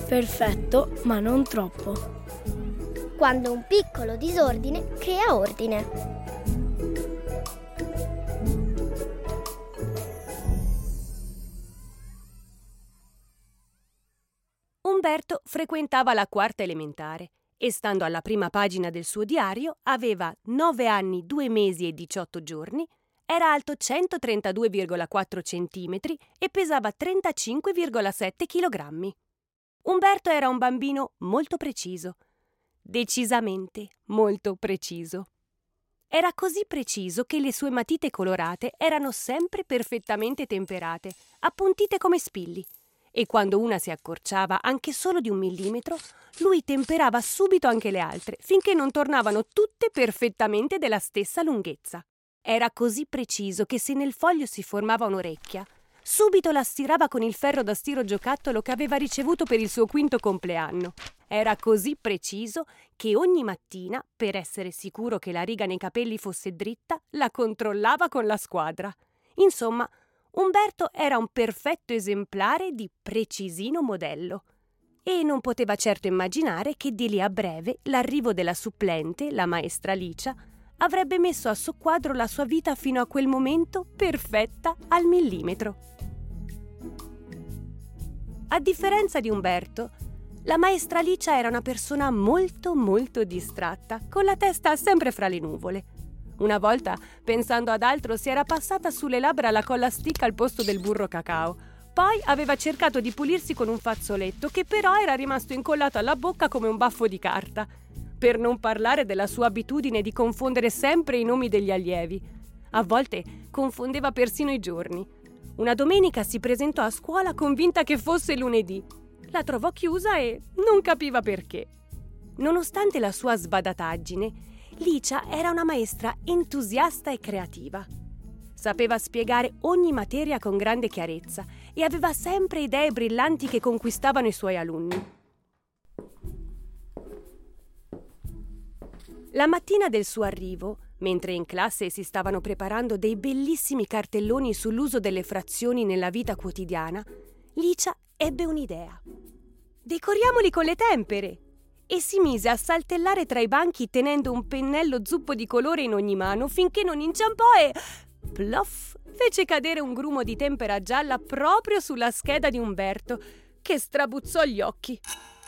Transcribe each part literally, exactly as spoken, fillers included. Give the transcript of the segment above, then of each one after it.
Perfetto, ma non troppo. Quando un piccolo disordine crea ordine. Umberto frequentava la quarta elementare e, stando alla prima pagina del suo diario, aveva nove anni, due mesi e diciotto giorni, era alto centotrentadue virgola quattro centimetri e pesava trentacinque virgola sette chilogrammi. Umberto era un bambino molto preciso, decisamente molto preciso. Era così preciso che le sue matite colorate erano sempre perfettamente temperate, appuntite come spilli. E quando una si accorciava anche solo di un millimetro, lui temperava subito anche le altre, finché non tornavano tutte perfettamente della stessa lunghezza. Era così preciso che se nel foglio si formava un'orecchia, subito la stirava con il ferro da stiro giocattolo che aveva ricevuto per il suo quinto compleanno. Era così preciso che ogni mattina, per essere sicuro che la riga nei capelli fosse dritta, la controllava con la squadra. Insomma, Umberto era un perfetto esemplare di precisino modello e non poteva certo immaginare che di lì a breve l'arrivo della supplente, la maestra Licia, avrebbe messo a soqquadro la sua vita fino a quel momento perfetta al millimetro. A differenza di Umberto, la maestra Licia era una persona molto molto distratta, con la testa sempre fra le nuvole. Una volta, pensando ad altro, si era passata sulle labbra la colla stick al posto del burro cacao. Poi aveva cercato di pulirsi con un fazzoletto che però era rimasto incollato alla bocca come un baffo di carta. Per non parlare della sua abitudine di confondere sempre i nomi degli allievi. A volte confondeva persino i giorni. Una domenica si presentò a scuola convinta che fosse lunedì. La trovò chiusa e non capiva perché. Nonostante la sua sbadataggine, Licia era una maestra entusiasta e creativa. Sapeva spiegare ogni materia con grande chiarezza e aveva sempre idee brillanti che conquistavano i suoi alunni. La mattina del suo arrivo, mentre in classe si stavano preparando dei bellissimi cartelloni sull'uso delle frazioni nella vita quotidiana, Licia ebbe un'idea. «Decoriamoli con le tempere!» e si mise a saltellare tra i banchi tenendo un pennello zuppo di colore in ogni mano finché non inciampò e, plof, fece cadere un grumo di tempera gialla proprio sulla scheda di Umberto, che strabuzzò gli occhi.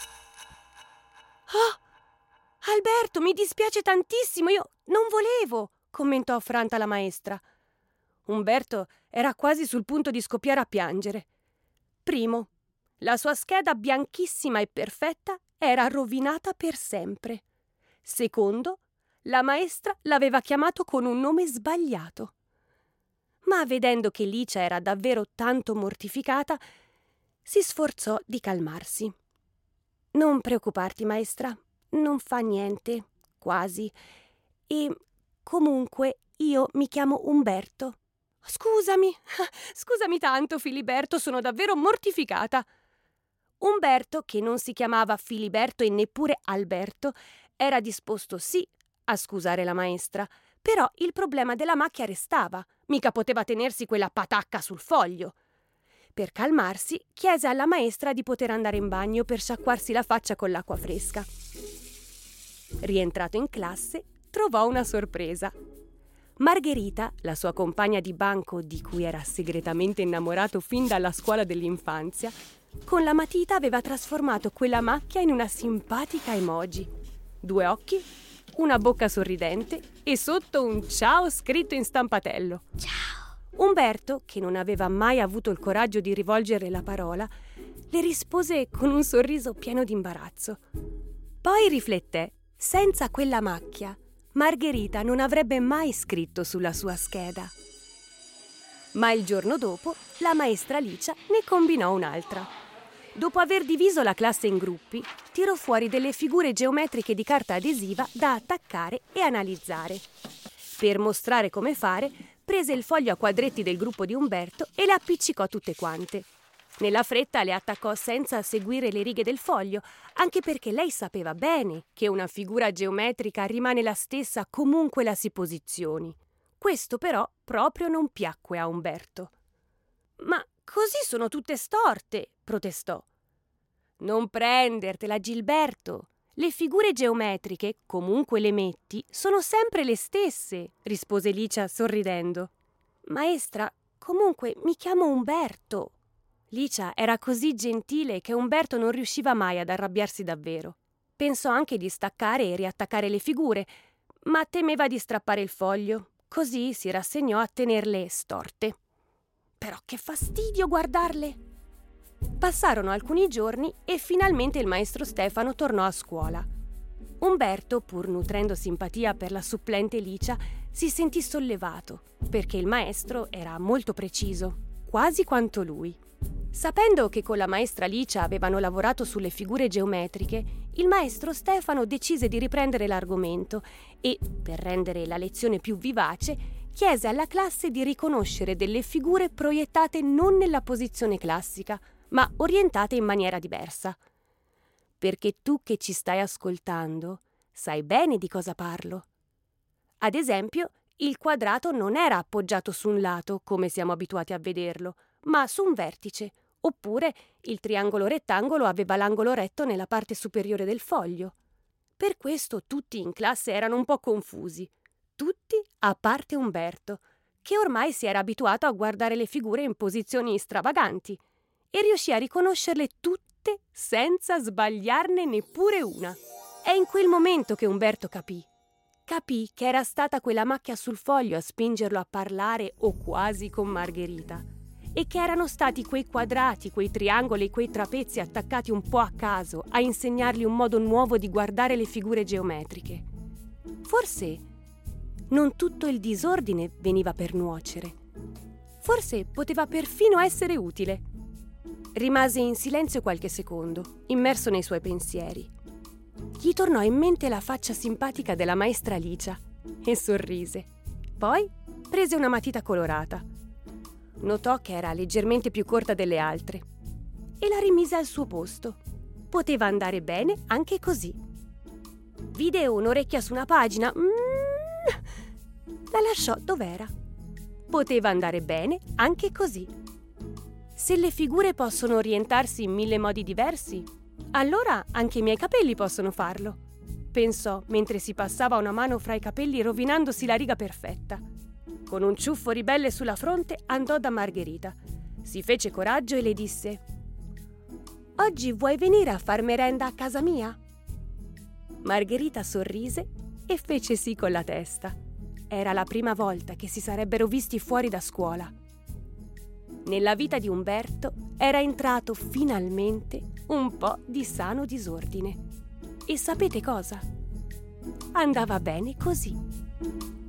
«Oh, Alberto, mi dispiace tantissimo, io non volevo», commentò affranta la maestra. Umberto era quasi sul punto di scoppiare a piangere. Primo, la sua scheda bianchissima e perfetta era rovinata per sempre. Secondo, la maestra l'aveva chiamato con un nome sbagliato. Ma vedendo che Licia era davvero tanto mortificata, si sforzò di calmarsi. «Non preoccuparti, maestra, non fa niente, quasi. E comunque io mi chiamo Umberto». «Scusami, scusami tanto, Filiberto, sono davvero mortificata». Umberto, che non si chiamava Filiberto e neppure Alberto, era disposto sì a scusare la maestra, però il problema della macchia restava, mica poteva tenersi quella patacca sul foglio. Per calmarsi, chiese alla maestra di poter andare in bagno per sciacquarsi la faccia con l'acqua fresca. Rientrato in classe, trovò una sorpresa. Margherita, la sua compagna di banco di cui era segretamente innamorato fin dalla scuola dell'infanzia, con la matita aveva trasformato quella macchia in una simpatica emoji. Due occhi, una bocca sorridente e sotto un ciao scritto in stampatello. Ciao! Umberto, che non aveva mai avuto il coraggio di rivolgere la parola, le rispose con un sorriso pieno di imbarazzo. Poi rifletté: senza quella macchia, Margherita non avrebbe mai scritto sulla sua scheda. Ma il giorno dopo, la maestra Licia ne combinò un'altra. Dopo aver diviso la classe in gruppi, tirò fuori delle figure geometriche di carta adesiva da attaccare e analizzare. Per mostrare come fare, prese il foglio a quadretti del gruppo di Umberto e le appiccicò tutte quante. Nella fretta le attaccò senza seguire le righe del foglio, anche perché lei sapeva bene che una figura geometrica rimane la stessa comunque la si posizioni. Questo però proprio non piacque a Umberto. «Ma così sono tutte storte», protestò. Non prendertela, Gilberto. Le figure geometriche, comunque le metti, sono sempre le stesse, rispose Licia sorridendo. Maestra, comunque mi chiamo Umberto. Licia era così gentile che Umberto non riusciva mai ad arrabbiarsi davvero. Pensò anche di staccare e riattaccare le figure, ma temeva di strappare il foglio, così si rassegnò a tenerle storte. Però che fastidio guardarle! Passarono alcuni giorni e finalmente il maestro Stefano tornò a scuola. Umberto, pur nutrendo simpatia per la supplente Licia, si sentì sollevato, perché il maestro era molto preciso, quasi quanto lui. Sapendo che con la maestra Licia avevano lavorato sulle figure geometriche, il maestro Stefano decise di riprendere l'argomento e, per rendere la lezione più vivace, chiese alla classe di riconoscere delle figure proiettate non nella posizione classica, ma orientate in maniera diversa. Perché tu che ci stai ascoltando sai bene di cosa parlo. Ad esempio, il quadrato non era appoggiato su un lato, come siamo abituati a vederlo, ma su un vertice, oppure il triangolo rettangolo aveva l'angolo retto nella parte superiore del foglio. Per questo tutti in classe erano un po' confusi, tutti a parte Umberto, che ormai si era abituato a guardare le figure in posizioni stravaganti e riuscì a riconoscerle tutte senza sbagliarne neppure una. È in quel momento che Umberto capì. Capì che era stata quella macchia sul foglio a spingerlo a parlare o quasi con Margherita, e che erano stati quei quadrati, quei triangoli, quei trapezi attaccati un po' a caso a insegnargli un modo nuovo di guardare le figure geometriche. Forse non tutto il disordine veniva per nuocere. Forse poteva perfino essere utile. Rimase in silenzio qualche secondo, immerso nei suoi pensieri. Gli tornò in mente la faccia simpatica della maestra Licia e sorrise. Poi prese una matita colorata. Notò che era leggermente più corta delle altre e la rimise al suo posto. Poteva andare bene anche così. Vide un'orecchia su una pagina. Mm, la lasciò dov'era. Poteva andare bene anche così. Se le figure possono orientarsi in mille modi diversi, allora anche i miei capelli possono farlo, pensò mentre si passava una mano fra i capelli rovinandosi la riga perfetta. Con un ciuffo ribelle sulla fronte andò da Margherita. Si fece coraggio e le disse: «Oggi vuoi venire a far merenda a casa mia?» Margherita sorrise e fece sì con la testa. Era la prima volta che si sarebbero visti fuori da scuola. Nella vita di Umberto era entrato finalmente un po' di sano disordine. E sapete cosa? Andava bene così.